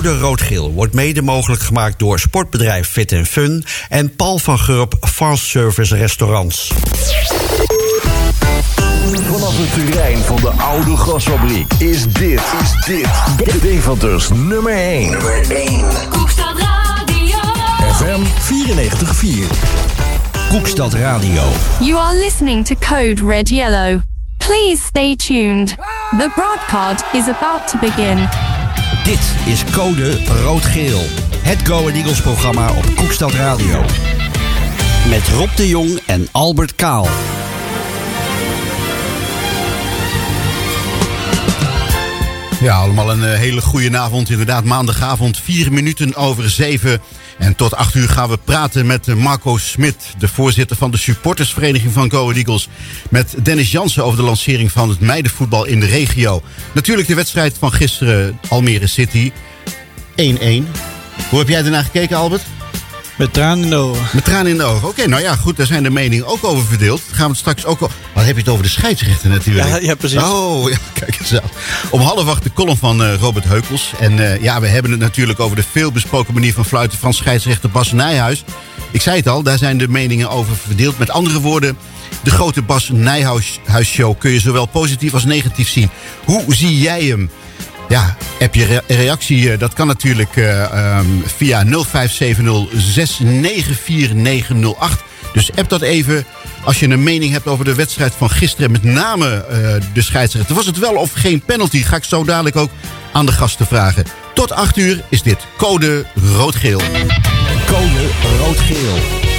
Code Rood-Geel wordt mede mogelijk gemaakt door sportbedrijf Fit & Fun en Paul van Gurp Fast Service Restaurants. Vanaf het terrein van de oude gasfabriek is dit Deventers nummer 1. Koekstad Radio. FM 94.4. Koekstad Radio. You are listening to Code Red Yellow. Please stay tuned. The broadcast is about to begin. Dit is Code Rood-Geel. Het Go Ahead Eagles programma op Koekstad Radio. Met Rob de Jong en Albert Kaal. Ja, allemaal een hele goede avond. Inderdaad, maandagavond, 7:04. En tot 8 uur gaan we praten met Marco Smit, de voorzitter van de supportersvereniging van Go Ahead Eagles. Met Dennis Jansen over de lancering van het meidenvoetbal in de regio. Natuurlijk de wedstrijd van gisteren, Almere City. 1-1. Hoe heb jij ernaar gekeken, Albert? Met tranen in de ogen. Met tranen in de ogen. Oké, nou ja, goed, daar zijn de meningen ook over verdeeld. Daar gaan we het straks ook over. Wat heb je het over de scheidsrechter natuurlijk? Ja, precies. Oh, ja, kijk eens aan. Om 7:30 de column van Robert Heukels. En we hebben het natuurlijk over de veelbesproken manier van fluiten van scheidsrechter Bas Nijhuis. Ik zei het al, daar zijn de meningen over verdeeld. Met andere woorden, de grote Bas Nijhuis show kun je zowel positief als negatief zien. Hoe zie jij hem? Ja, heb je reactie? Dat kan natuurlijk via 0570 694 Dus app dat even als je een mening hebt over de wedstrijd van gisteren. Met name de scheidsrechter. Was het wel of geen penalty? Ga ik zo dadelijk ook aan de gasten vragen. Tot 8 uur is dit Code Rood-Geel. Code Rood-Geel.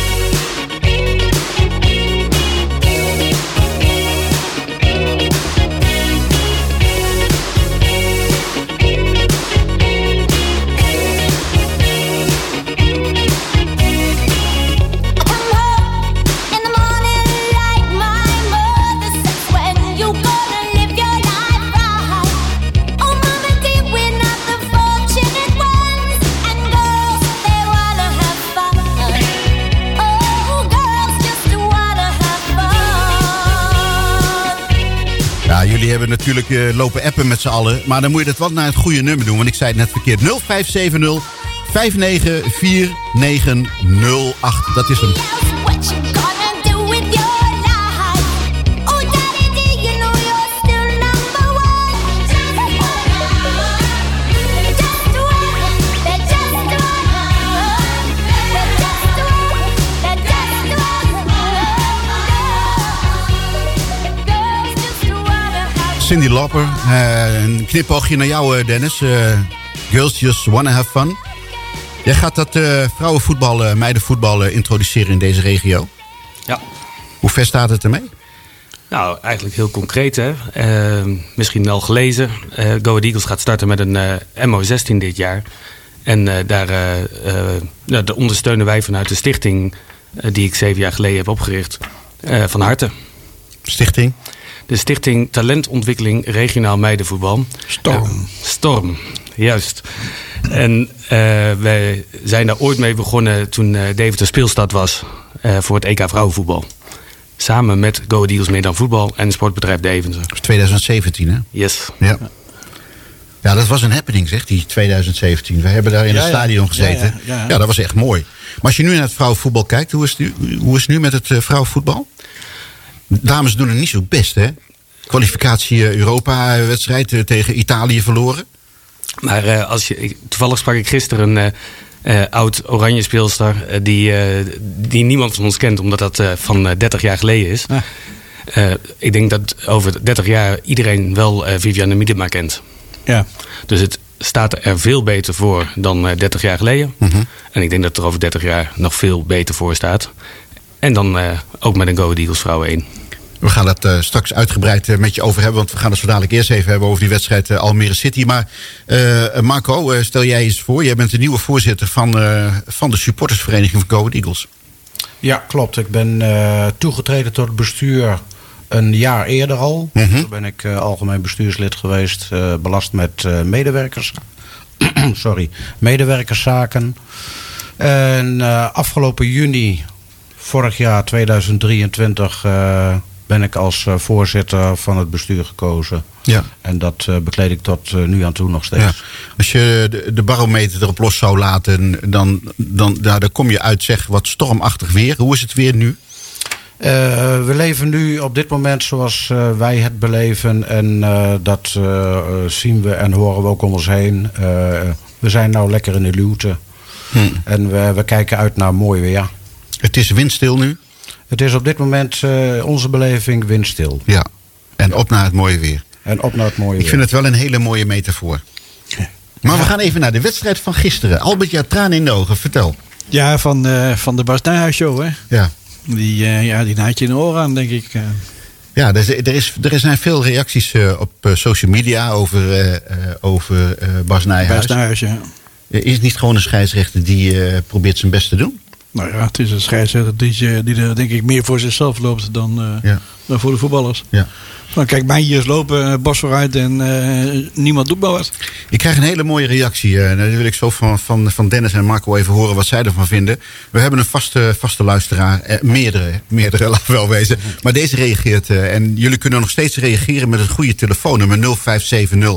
Jullie hebben natuurlijk lopen appen met z'n allen. Maar dan moet je dat wat naar het goede nummer doen. Want ik zei het net verkeerd. 0570 5949908. Dat is hem. Cyndi Lauper, een knipoogje naar jou, Dennis. Girls Just Wanna Have Fun. Jij gaat dat vrouwenvoetbal, meidenvoetbal introduceren in deze regio. Ja. Hoe ver staat het ermee? Nou, eigenlijk heel concreet, hè. Misschien wel gelezen. Go Ahead Eagles gaat starten met een MO16 dit jaar. En daar ondersteunen wij vanuit de stichting die ik 7 jaar geleden heb opgericht. Van harte. Stichting? De Stichting Talentontwikkeling Regionaal Meidenvoetbal. Storm, juist. En wij zijn daar ooit mee begonnen toen Deventer speelstad was voor het EK vrouwenvoetbal. Samen met Go Ahead Eagles Meer Dan Voetbal en sportbedrijf Deventer. Dat is 2017, hè? Yes. Ja. Ja, dat was een happening, zegt die 2017. We hebben daar in het stadion gezeten. Ja, dat was echt mooi. Maar als je nu naar het vrouwenvoetbal kijkt, hoe is het nu met het vrouwenvoetbal? Dames doen het niet zo best, hè? Kwalificatie Europa-wedstrijd tegen Italië verloren. Maar toevallig sprak ik gisteren een oud oranje speelster die niemand van ons kent, omdat dat van 30 jaar geleden is. Ik denk dat over 30 jaar iedereen wel Vivianne Miedema kent. Ja. Dus het staat er veel beter voor dan 30 jaar geleden. Mm-hmm. En ik denk dat het er over 30 jaar nog veel beter voor staat. En dan ook met een Go Ahead Eagles vrouwen 1. We gaan dat straks uitgebreid met je over hebben. Want we gaan het zo dadelijk eerst even hebben over die wedstrijd Almere City. Maar Marco, stel jij eens voor. Jij bent de nieuwe voorzitter van de supportersvereniging van Go Ahead Eagles. Ja, klopt. Ik ben toegetreden tot het bestuur een jaar eerder al. Mm-hmm. Toen ben ik algemeen bestuurslid geweest. Belast met medewerkerszaken. En afgelopen juni, vorig jaar 2023... ben ik als voorzitter van het bestuur gekozen. Ja. En dat bekleed ik tot nu aan toe nog steeds. Ja. Als je de barometer erop los zou laten, dan kom je uit, zeg, wat stormachtig weer. Hoe is het weer nu? We leven nu op dit moment zoals wij het beleven. En dat zien we en horen we ook om ons heen. We zijn nou lekker in de luwte. En we kijken uit naar mooi weer. Het is windstil nu? Het is op dit moment onze beleving windstil. Ja, en op naar het mooie weer. En op naar het mooie weer. Ik vind het wel een hele mooie metafoor. Maar we gaan even naar de wedstrijd van gisteren. Albert, ja, tranen in de ogen, vertel. Ja, van de Bas Nijhuis show, hè. Ja. Die had je in de oren aan, denk ik. Ja, er zijn veel reacties op social media over Bas Nijhuis. Bas Nijhuis, ja. Is het niet gewoon een scheidsrechter die probeert zijn best te doen? Nou ja, het is een scheidsrechter die er denk ik meer voor zichzelf loopt dan voor de voetballers. Ja. Nou, kijk, mij hier lopen, Bas vooruit en niemand doet maar wat. Ik krijg een hele mooie reactie. Dan wil ik zo van Dennis en Marco even horen wat zij ervan vinden. We hebben een vaste luisteraar. Meerdere laten we wel wezen. Maar deze reageert. En jullie kunnen nog steeds reageren met het goede telefoonnummer 0570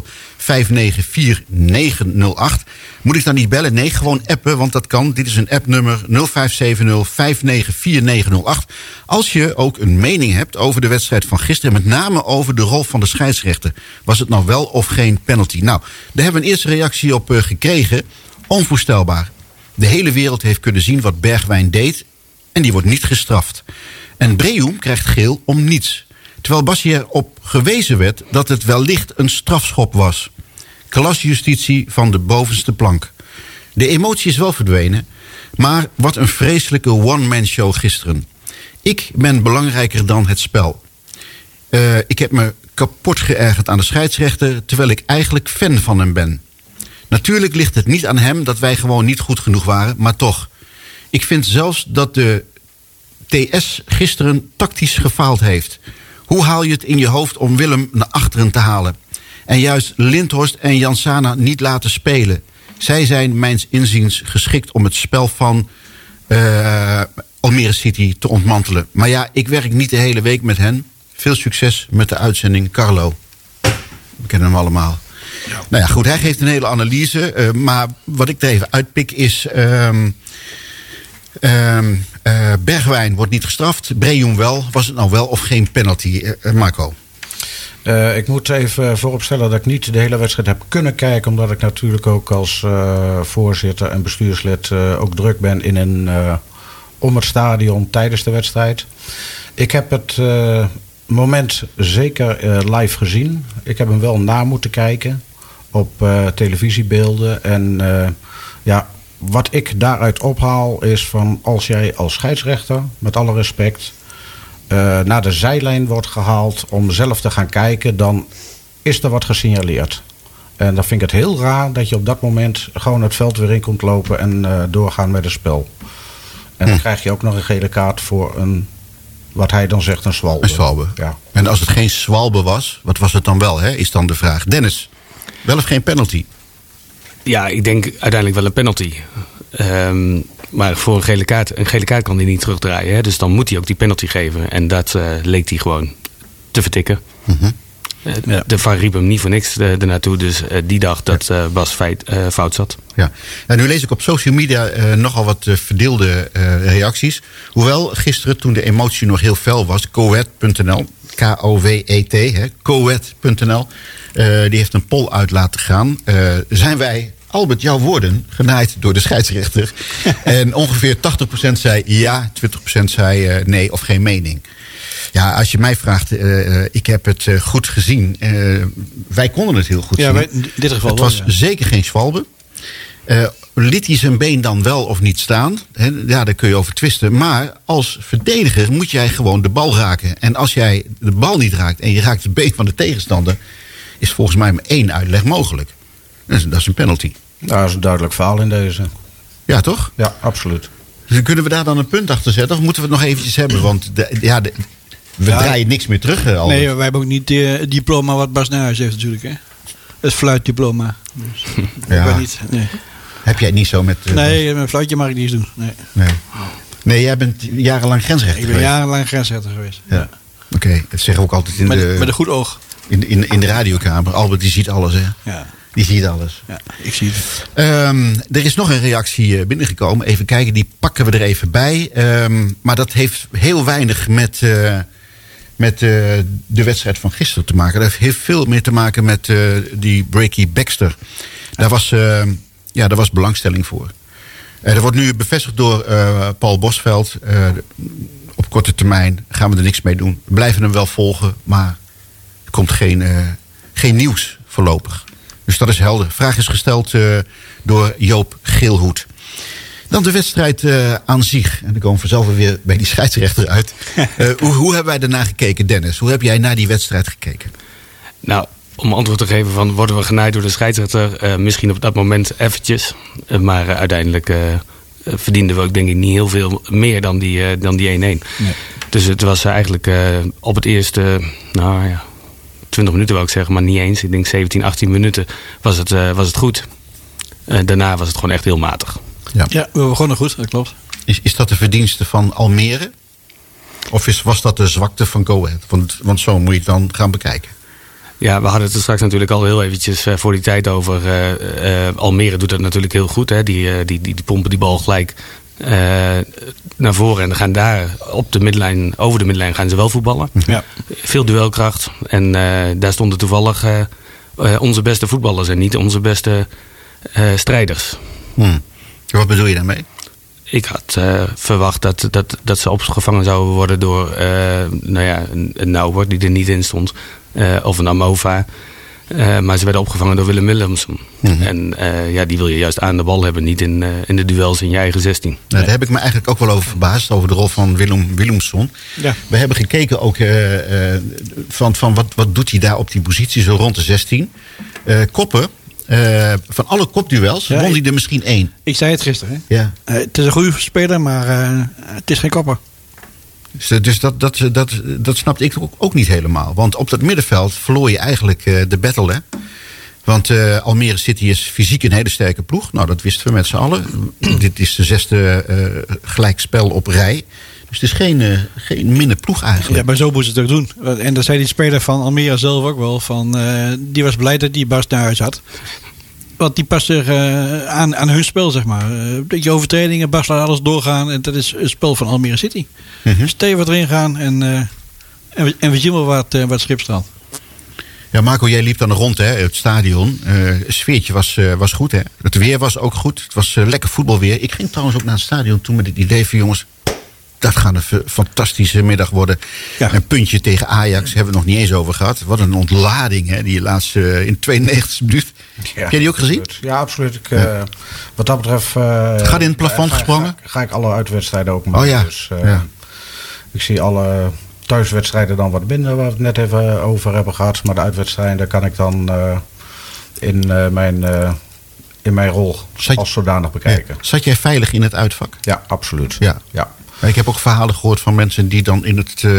594 Moet ik dan niet bellen? Nee, gewoon appen, want dat kan. Dit is een appnummer 0570 594 Als je ook een mening hebt over de wedstrijd van gisteren, met name over de rol van de scheidsrechter. Was het nou wel of geen penalty? Nou, daar hebben we een eerste reactie op gekregen. Onvoorstelbaar. De hele wereld heeft kunnen zien wat Bergwijn deed en die wordt niet gestraft. En Breum krijgt geel om niets. Terwijl Bassie erop gewezen werd dat het wellicht een strafschop was. Klasjustitie van de bovenste plank. De emotie is wel verdwenen, maar wat een vreselijke one-man show gisteren. Ik ben belangrijker dan het spel. Ik heb me kapot geërgerd aan de scheidsrechter, terwijl ik eigenlijk fan van hem ben. Natuurlijk ligt het niet aan hem dat wij gewoon niet goed genoeg waren, maar toch. Ik vind zelfs dat de TS gisteren tactisch gefaald heeft. Hoe haal je het in je hoofd om Willem naar achteren te halen? En juist Lindhorst en Jansana niet laten spelen. Zij zijn mijns inziens geschikt om het spel van Almere City te ontmantelen. Maar ja, ik werk niet de hele week met hen. Veel succes met de uitzending, Carlo. We kennen hem allemaal. Ja. Nou ja, goed, hij geeft een hele analyse. Maar wat ik er even uitpik is... Bergwijn wordt niet gestraft. Breum wel. Was het nou wel of geen penalty, Marco? Ik moet even vooropstellen dat ik niet de hele wedstrijd heb kunnen kijken. Omdat ik natuurlijk ook als voorzitter en bestuurslid ook druk ben om het stadion tijdens de wedstrijd. Ik heb het moment zeker live gezien. Ik heb hem wel na moeten kijken op televisiebeelden. En wat ik daaruit ophaal is van als jij als scheidsrechter, met alle respect, naar de zijlijn wordt gehaald om zelf te gaan kijken, dan is er wat gesignaleerd. En dan vind ik het heel raar dat je op dat moment gewoon het veld weer in komt lopen en doorgaan met het spel. En dan krijg je ook nog een gele kaart voor wat hij dan zegt, een zwalbe. Een zwalbe. Ja. En als het geen zwalbe was, wat was het dan wel, hè? Is dan de vraag. Dennis, wel of geen penalty? Ja, ik denk uiteindelijk wel een penalty. Maar voor een gele kaart kan hij niet terugdraaien. Hè? Dus dan moet hij ook die penalty geven. En dat leek hij gewoon te vertikken. Mm-hmm. De VAR riep hem niet voor niks ernaartoe. Dus die dacht dat Bas fout zat. Ja. En nu lees ik op social media nogal wat verdeelde reacties. Hoewel gisteren, toen de emotie nog heel fel was, Coët.nl, K-O-W-E-T, Coët.nl, die heeft een poll uit laten gaan. Zijn wij, Albert, jouw woorden, genaaid door de scheidsrechter? En ongeveer 80% zei ja, 20% zei nee of geen mening. Ja, als je mij vraagt, ik heb het goed gezien. Wij konden het heel goed zien. In dit geval het was zeker geen zwalbe. Liet hij zijn been dan wel of niet staan? Ja, daar kun je over twisten. Maar als verdediger moet jij gewoon de bal raken. En als jij de bal niet raakt en je raakt het been van de tegenstander, is volgens mij maar één uitleg mogelijk. Dat is een penalty. Nou, dat is een duidelijk verhaal in deze. Ja, toch? Ja, absoluut. Dus kunnen we daar dan een punt achter zetten? Of moeten we het nog eventjes hebben? Want we draaien niks meer terug. Nee, wij hebben ook niet het diploma wat Bas Nijhuis heeft natuurlijk. Hè? Het fluitdiploma. Dus, ja. Niet, nee. Heb jij niet zo met... nee, met een fluitje mag ik niet eens doen. Nee, jij bent jarenlang grensrechter geweest. Ik ben jarenlang grensrechter geweest. Ja. Oké, dat zeggen we ook altijd met een goed oog. In de radiokamer. Albert die ziet alles, hè? Ja. Die ziet alles. Ja, ik zie het. Er is nog een reactie binnengekomen. Even kijken, die pakken we er even bij. Maar dat heeft heel weinig met de wedstrijd van gisteren te maken. Dat heeft veel meer te maken met die Breaky Baxter. Daar was belangstelling voor. Dat wordt nu bevestigd door Paul Bosveld. Op korte termijn gaan we er niks mee doen. We blijven hem wel volgen, maar er komt geen nieuws voorlopig. Dus dat is helder. Vraag is gesteld door Joop Geelhoed. Dan de wedstrijd aan zich. En dan komen we vanzelf weer bij die scheidsrechter uit. Hoe hebben wij daarna gekeken, Dennis? Hoe heb jij naar die wedstrijd gekeken? Nou, om antwoord te geven van worden we genaaid door de scheidsrechter? Misschien op dat moment eventjes. Maar uiteindelijk verdienden we ook denk ik niet heel veel meer dan die 1-1. Nee. Dus het was eigenlijk op het eerste 20 minuten wou ik zeggen, maar niet eens. Ik denk 17, 18 minuten was het goed. Daarna was het gewoon echt heel matig. Ja, we begonnen goed, dat klopt. Is dat de verdienste van Almere? Of was dat de zwakte van Go Ahead? Want zo moet je het dan gaan bekijken. Ja, we hadden het er straks natuurlijk al heel eventjes voor die tijd over. Almere doet dat natuurlijk heel goed. Hè? Die pompen die bal gelijk naar voren. En dan gaan daar over de middenlijn gaan ze wel voetballen. Ja. Veel duelkracht. En daar stonden toevallig onze beste voetballers en niet onze beste strijders. Wat bedoel je daarmee? Ik had verwacht dat ze opgevangen zouden worden door een Nauwer die er niet in stond. Of een Amova. Maar ze werden opgevangen door Willem Willemsen. En die wil je juist aan de bal hebben, niet in de duels in je eigen 16. Nou, daar heb ik me eigenlijk ook wel over verbaasd, over de rol van Willem Willemsen. Ja. We hebben gekeken ook van wat doet hij daar op die positie, zo rond de 16. Koppen, van alle kopduels won hij er misschien 1. Ik zei het gisteren. Hè? Ja. Het is een goede speler, maar het is geen kopper. Dus dat snapte ik ook niet helemaal. Want op dat middenveld verloor je eigenlijk de battle. Hè? Want Almere City is fysiek een hele sterke ploeg. Nou, dat wisten we met z'n allen. Dit is de 6e gelijkspel op rij. Dus het is geen minder ploeg eigenlijk. Ja, maar zo moest het ook doen. En dat zei die speler van Almere zelf ook wel. Die was blij dat die Bas naar huis had. Want die past zich aan hun spel, zeg maar. Die overtredingen, Bas laat alles doorgaan. En dat is het spel van Almere City. Stevig erin gaan en we zien wel wat schip strandt. Ja, Marco, jij liep dan rond, hè, het stadion. Het sfeertje was goed, hè. Het weer was ook goed. Het was lekker voetbalweer. Ik ging trouwens ook naar het stadion toen met het idee van jongens, dat gaat een fantastische middag worden. Ja. Een puntje tegen Ajax hebben we het nog niet eens over gehad. Wat een ontlading, hè, die laatste in 92e minuut. Ja, heb jij die ook gezien? Ja, absoluut. Wat dat betreft gaat in het plafond gesprongen? Ga ik alle uitwedstrijden ook maken. Oh ja. Dus, ik zie alle thuiswedstrijden dan wat minder, waar we het net even over hebben gehad. Maar de uitwedstrijden kan ik dan in mijn rol als zodanig bekijken. Ja. Zat jij veilig in het uitvak? Ja, absoluut. Ja. Ik heb ook verhalen gehoord van mensen die dan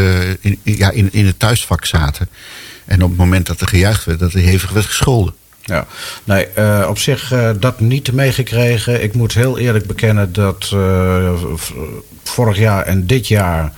in het thuisvak zaten. En op het moment dat er gejuicht werd, dat er hevig werd gescholden. Ja, nee, op zich dat niet meegekregen. Ik moet heel eerlijk bekennen dat vorig jaar en dit jaar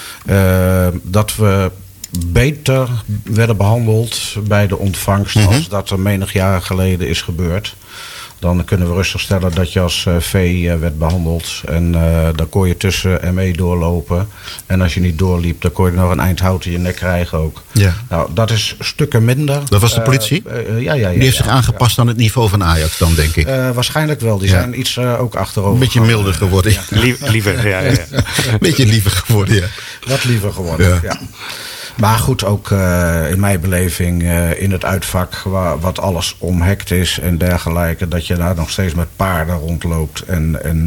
dat we beter werden behandeld bij de ontvangst als dat er menig jaar geleden is gebeurd. Dan kunnen we rustig stellen dat je als vee werd behandeld. En dan kon je tussen ME doorlopen. En als je niet doorliep, dan kon je nog een eindhout in je nek krijgen ook. Ja. Nou, dat is stukken minder. Dat was de politie? Ja. Die heeft zich aangepast aan het niveau van Ajax dan, denk ik. Waarschijnlijk wel. Die zijn iets ook achterover. Een beetje milder geworden. Ja. Liever, ja. Een beetje liever geworden, ja. Wat liever geworden, ja. Maar goed, ook in mijn beleving in het uitvak wat alles omhekt is en dergelijke. Dat je daar nog steeds met paarden rondloopt. En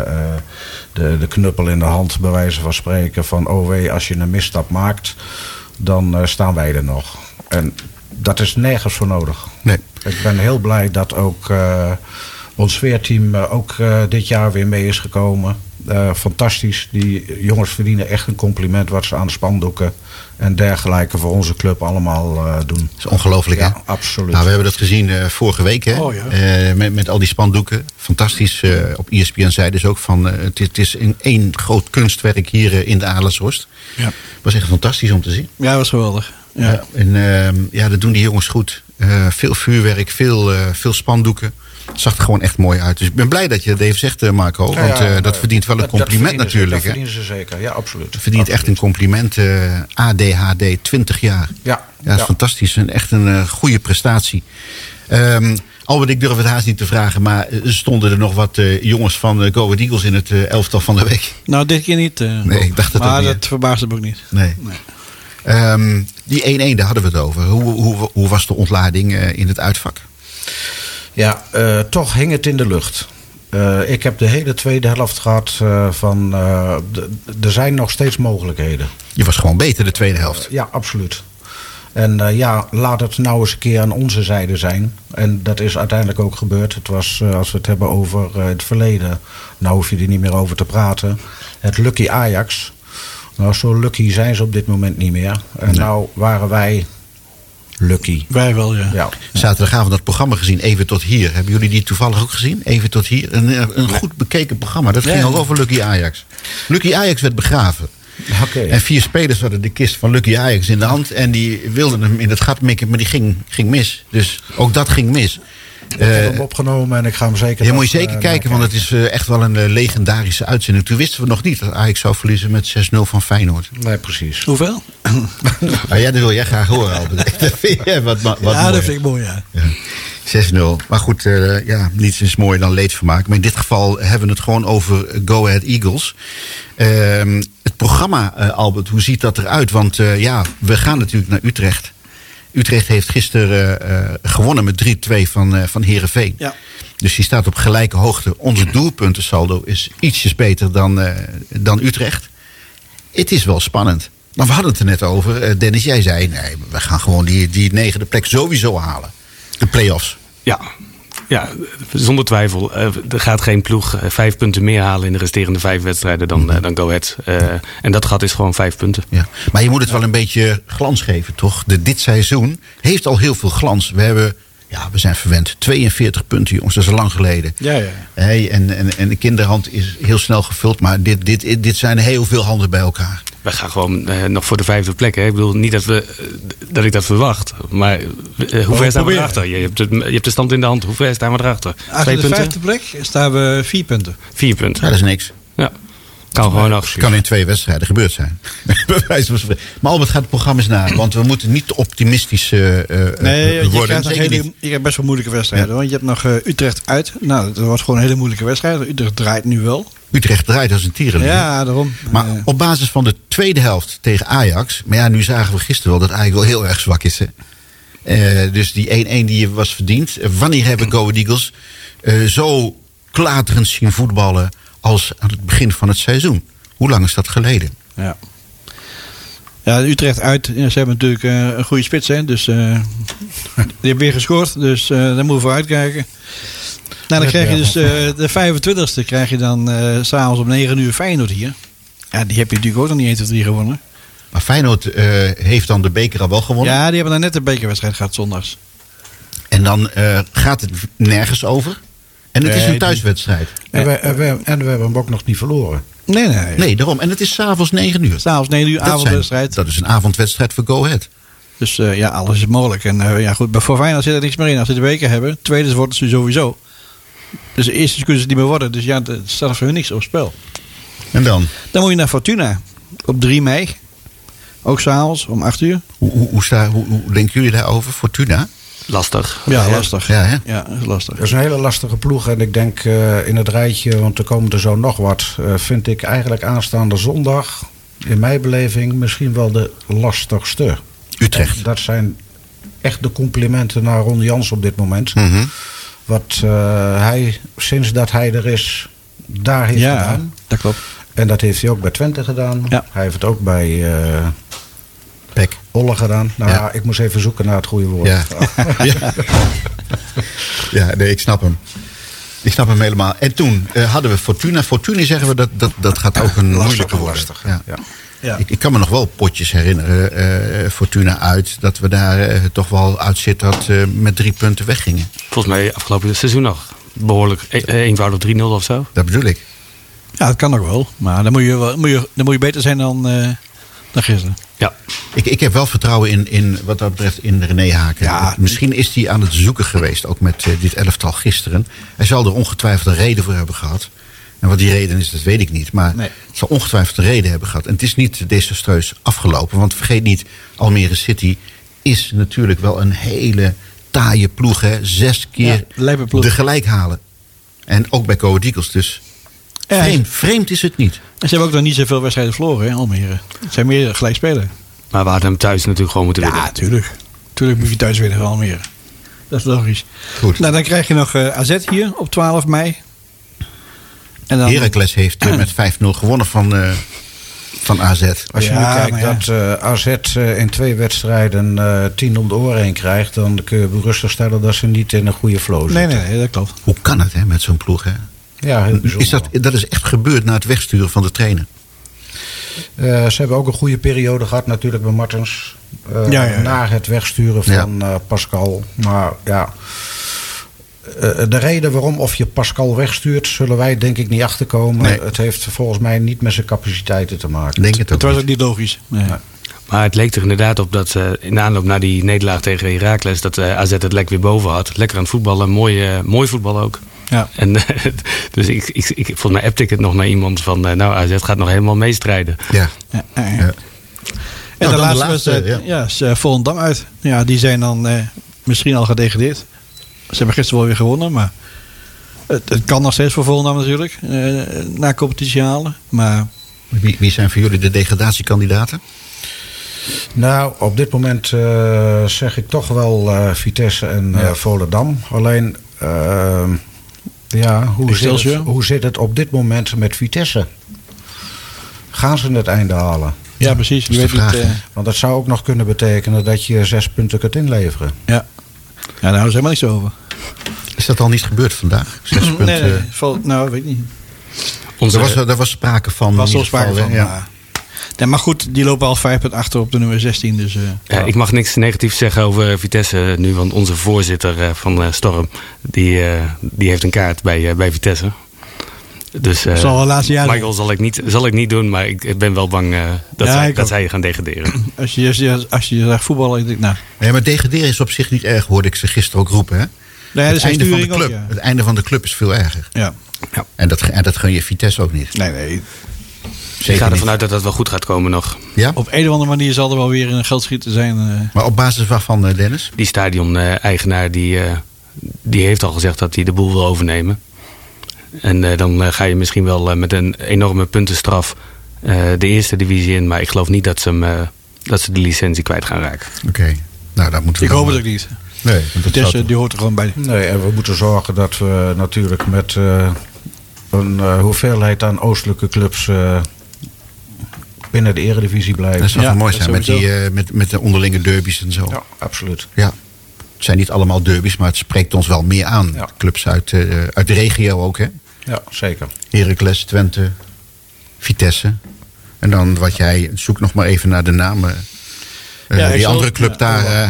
de knuppel in de hand bij wijze van spreken van oh wee, als je een misstap maakt, dan staan wij er nog. En dat is nergens voor nodig. Nee. Ik ben heel blij dat ook ons sfeerteam ook dit jaar weer mee is gekomen. Fantastisch. Die jongens verdienen echt een compliment wat ze aan spandoeken en dergelijke voor onze club allemaal doen. Dat is ongelooflijk, hè? Ja, absoluut. Nou, we hebben dat gezien vorige week, hè? Oh, ja. Met al die spandoeken. Fantastisch. Op ESPN zeiden ze ook van... het is één groot kunstwerk hier in de Adelshorst. Ja. Het was echt fantastisch om te zien. Ja, dat was geweldig. Ja. En dat doen die jongens goed. Veel vuurwerk, veel spandoeken. Het zag er gewoon echt mooi uit. Dus ik ben blij dat je dat even zegt, Marco. Want dat verdient wel een compliment natuurlijk. Dat verdienen ze zeker, ja, absoluut. Het verdient echt een compliment. ADHD, 20 jaar. Ja, dat is fantastisch. Echt een goede prestatie. Albert, ik durf het haast niet te vragen, maar stonden er nog wat jongens van Go Ahead Eagles in het elftal van de week? Nou, dit keer niet. Nee, ik dacht het ook maar niet. dat verbaasde me ook niet. Nee. Die 1-1, daar hadden we het over. Hoe was de ontlading in het uitvak? Ja, toch hing het in de lucht. Ik heb de hele tweede helft gehad van... er zijn nog steeds mogelijkheden. Je was gewoon beter de tweede helft. Ja, absoluut. En laat het nou eens een keer aan onze zijde zijn. En dat is uiteindelijk ook gebeurd. Het was, als we het hebben over het verleden... nou hoef je er niet meer over te praten. Het Lucky Ajax. Nou, zo lucky zijn ze op dit moment niet meer. En nou waren wij... lucky. Wij wel, ja. Zaterdagavond dat programma gezien, Even tot hier. Hebben jullie die toevallig ook gezien? Even tot hier. Een goed bekeken programma. Dat ging ook over Lucky Ajax. Lucky Ajax werd begraven. Okay. En 4 spelers hadden de kist van Lucky Ajax in de hand. En die wilden hem in het gat mikken, maar die ging mis. Dus ook dat ging mis. Ik heb hem opgenomen en ik ga hem zeker... Je moet je zeker kijken, want het is echt wel een legendarische uitzending. Toen wisten we nog niet dat Ajax zou verliezen met 6-0 van Feyenoord. Nee, precies. Hoeveel? Dat wil jij graag horen, Albert. Dat vind jij wat ja, mooi. Dat vind ik mooi, ja. 6-0. Maar goed, niets is mooier dan leedvermaak. Maar in dit geval hebben we het gewoon over Go Ahead Eagles. Het programma, Albert, hoe ziet dat eruit? Want we gaan natuurlijk naar Utrecht. Utrecht heeft gisteren gewonnen met 3-2 van Heerenveen. Ja. Dus die staat op gelijke hoogte. Onze doelpuntensaldo is ietsjes beter dan Utrecht. Het is wel spannend. Maar we hadden het er net over. Dennis, jij zei, nee, we gaan gewoon die 9e plek sowieso halen. De play-offs. Ja, zonder twijfel. Er gaat geen ploeg 5 punten meer halen in de resterende 5 wedstrijden dan Go Ahead. En dat gat is gewoon 5 punten. Ja. Maar je moet het wel een beetje glans geven, toch? Dit seizoen heeft al heel veel glans. We zijn verwend. 42 punten, jongens. Dat is al lang geleden. Ja. En de kinderhand is heel snel gevuld. Maar dit zijn heel veel handen bij elkaar. We gaan gewoon nog voor de 5e plek. Hè? Ik bedoel niet dat ik dat verwacht. Maar hoe ver staan we erachter? Je hebt de stand in de hand. Hoe ver staan we erachter? Achter de 5e plek staan we 4 punten. 4 punten. Ja, dat is niks. Ja. Kan gewoon nog. Kan in 2 wedstrijden gebeurd zijn. Maar Albert gaat het programma eens na. Want we moeten niet te optimistisch worden. Je hebt best wel moeilijke wedstrijden. Want je hebt nog Utrecht uit. Nou, dat was gewoon een hele moeilijke wedstrijd. Utrecht draait nu wel. Utrecht draait als een tierenlier. Ja, daarom. Maar op basis van de tweede helft tegen Ajax... Maar nu zagen we gisteren wel dat Ajax wel heel erg zwak is. Dus die 1-1 die was verdiend. Wanneer hebben Go Ahead Eagles zo klaterend zien voetballen... als aan het begin van het seizoen? Hoe lang is dat geleden? Ja, Utrecht uit. Ze hebben natuurlijk een goede spits. Hè? Dus die hebben weer gescoord. Dus daar moeten we voor uitkijken. Nou, dan krijg je dus de 25e krijg je dan s'avonds om 9 uur Feyenoord hier. Ja, die heb je natuurlijk ook nog niet 1, 2, 3 gewonnen. Maar Feyenoord heeft dan de beker al wel gewonnen? Ja, die hebben dan net de bekerwedstrijd gehad zondags. En dan gaat het nergens over? En het is een thuiswedstrijd. En we hebben hem ook nog niet verloren. Nee. Daarom. En het is s'avonds 9 uur. S'avonds 9 uur, avondwedstrijd. Dat is een avondwedstrijd voor Go Ahead. Dus alles is mogelijk. En goed, voor Feyenoord zit er niks meer in. Als ze de beker hebben, tweede worden ze sowieso. Dus de eerste kunnen ze niet meer worden. Dus ja, er staat voor hun niks op spel. En dan? Dan moet je naar Fortuna. Op 3 mei. Ook s'avonds om 8 uur. Hoe denken jullie daarover, Fortuna? Lastig. Ja, lastig. Ja, lastig. Dat is een hele lastige ploeg. En ik denk in het rijtje, want er komen er zo nog wat... vind ik eigenlijk aanstaande zondag, in mijn beleving, misschien wel de lastigste. Utrecht. En dat zijn echt de complimenten naar Ron Jans op dit moment. Mm-hmm. Wat hij, sinds dat hij er is, daar heeft gedaan. Ja, dat klopt. En dat heeft hij ook bij Twente gedaan. Ja. Hij heeft het ook bij... Pek. Olle gedaan. Nou ik moest even zoeken naar het goede woord. Ja, nee, ik snap hem. Ik snap hem helemaal. En toen hadden we Fortuna. Fortuna zeggen we dat gaat ook een moeilijke worden. Lastig. Ja. Ja. Ik kan me nog wel potjes herinneren, Fortuna uit, dat we daar toch wel uit zitten dat met 3 punten weggingen. Volgens mij afgelopen seizoen nog behoorlijk eenvoudig 3-0 of zo. Dat bedoel ik. Ja, dat kan nog wel. Maar dan moet je beter zijn dan gisteren. Ja. Ik heb wel vertrouwen in wat dat betreft in René Haken. Ja, misschien is hij aan het zoeken geweest, ook met dit elftal gisteren. Hij zal er ongetwijfeld een reden voor hebben gehad. En wat die reden is, dat weet ik niet. Maar het zal ongetwijfeld een reden hebben gehad. En het is niet desastreus afgelopen. Want vergeet niet, Almere City is natuurlijk wel een hele taaie ploeg. Hè? 6 keer de gelijk halen. En ook bij Go Ahead Eagles. Dus vreemd is het niet. En ze hebben ook nog niet zoveel wedstrijden verloren, hè, Almere. Het zijn meer gelijk spelen. Maar we hadden hem thuis natuurlijk gewoon moeten winnen. Ja, tuurlijk. Tuurlijk moet je thuis winnen van Almere. Dat is logisch. Goed. Nou, dan krijg je nog AZ hier op 12 mei. En dan... Heracles heeft met 5-0 gewonnen van AZ. Als je nu kijkt dat AZ in 2 wedstrijden 10 om de oren heen krijgt, dan kun je berustig stellen dat ze niet in een goede flow zitten. Nee, dat klopt. Hoe kan het met zo'n ploeg? Hè? Ja, heel bijzonder. Dat is echt gebeurd na het wegsturen van de trainer. Ze hebben ook een goede periode gehad natuurlijk bij Martens. Na het wegsturen van Pascal. Maar ja, de reden waarom of je Pascal wegstuurt, zullen wij denk ik niet achterkomen. Nee. Het heeft volgens mij niet met zijn capaciteiten te maken. Denk het ook. Het was ook niet logisch. Nee. Ja. Maar het leek er inderdaad op dat in de aanloop naar die nederlaag tegen Heracles, dat AZ het lek weer boven had. Lekker aan het voetballen, mooi voetbal ook. Ja. En dus volgens mij appte ik het nog naar iemand van, AZ gaat nog helemaal meestrijden. Ja. En de laatste wedstrijd is Volendam uit. Ja, die zijn dan misschien al gedegradeerd. Ze hebben gisteren wel weer gewonnen, maar het kan nog steeds voor Volendam natuurlijk. Na competitie halen. Maar... Wie zijn voor jullie de degradatiekandidaten? Nou, op dit moment zeg ik toch wel Vitesse en Volendam. Alleen, hoe zit het op dit moment met Vitesse? Gaan ze het einde halen? Ja, precies. Je weet niet, want dat zou ook nog kunnen betekenen dat je 6 punten kunt inleveren. Ja, daar houden ze helemaal niks over. Is dat al niet gebeurd vandaag? 6 punten? Nee, weet ik niet. Daar was sprake van. Was al sprake van, ja. Nee, maar goed, die lopen al 5 punten achter op de nummer 16. Dus, ik mag niks negatiefs zeggen over Vitesse nu. Want onze voorzitter van Storm, die heeft een kaart bij Vitesse. Dus Michael zal ik niet doen, maar ik ben wel bang dat zij gaan degraderen. Als je zegt voetballen, ik denk nou. Ja, maar degraderen is op zich niet erg, hoorde ik ze gisteren ook roepen. Hè? Nee, het einde van de club. Ook, het einde van de club is veel erger. Ja. En dat gun je Vitesse ook niet. Nee. Ik ga ervan uit dat dat wel goed gaat komen nog. Ja? Op een of andere manier zal er wel weer een geldschieten zijn. Maar op basis waarvan, Dennis? Die stadion-eigenaar die heeft al gezegd dat hij de boel wil overnemen. En dan ga je misschien wel met een enorme puntenstraf de eerste divisie in. Maar ik geloof niet dat ze de licentie kwijt gaan raken. Oké. Nou, dat moeten we. Ik hoop het ook niet. Nee, Vitesse die hoort er gewoon bij. Nee, en we moeten zorgen dat we natuurlijk met een hoeveelheid aan oostelijke clubs binnen de eredivisie blijven. Dat zou wel mooi zijn met de onderlinge derbies en zo. Ja, absoluut. Ja. Het zijn niet allemaal derbies, maar het spreekt ons wel meer aan. Ja. Clubs uit de regio ook, hè? Ja, zeker. Heracles, Twente, Vitesse. En dan zoek nog maar even naar de namen. Die andere club daar.